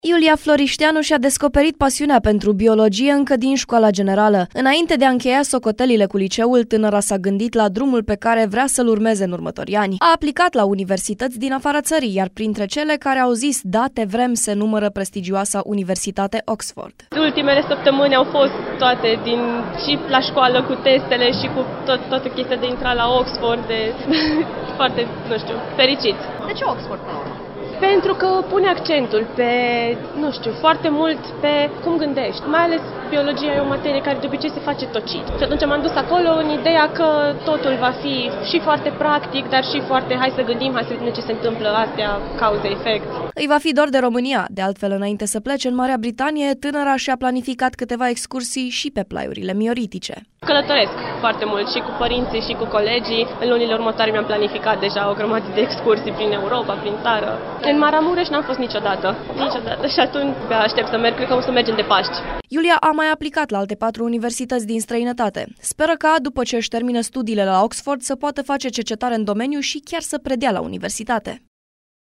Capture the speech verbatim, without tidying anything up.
Iulia Florișteanu și-a descoperit pasiunea pentru biologie încă din școala generală. Înainte de a încheia socotelile cu liceul, tânăra s-a gândit la drumul pe care vrea să-l urmeze în următorii ani. A aplicat la universități din afara țării, iar printre cele care au zis da, te vrem se numără prestigioasa Universitate Oxford. Ultimele săptămâni au fost toate, din, și la școală cu testele și cu tot, toată chestia de intra la Oxford, de foarte, nu știu, fericit. De ce Oxford? Pentru că pune accentul pe, nu știu, foarte mult pe cum gândești. Mai ales biologia e o materie care de obicei se face tocit. Și atunci m-am dus acolo în ideea că totul va fi și foarte practic, dar și foarte hai să gândim, hai să vedem ce se întâmplă, astea, cauze-efect. Îi va fi dor de România. De altfel, înainte să plece în Marea Britanie, tânăra și-a planificat câteva excursii și pe plaiurile mioritice. Călătoresc foarte mult și cu părinții și cu colegii. În lunile următoare mi-am planificat deja o grămadă de excursii prin Europa, prin țară. În Maramureș n-am fost niciodată. Niciodată. Și atunci aștept să merg, cred că o să mergem de Paști. Iulia a mai aplicat la alte patru universități din străinătate. Speră ca, după ce își termină studiile la Oxford, să poată face cercetare în domeniu și chiar să predea la universitate.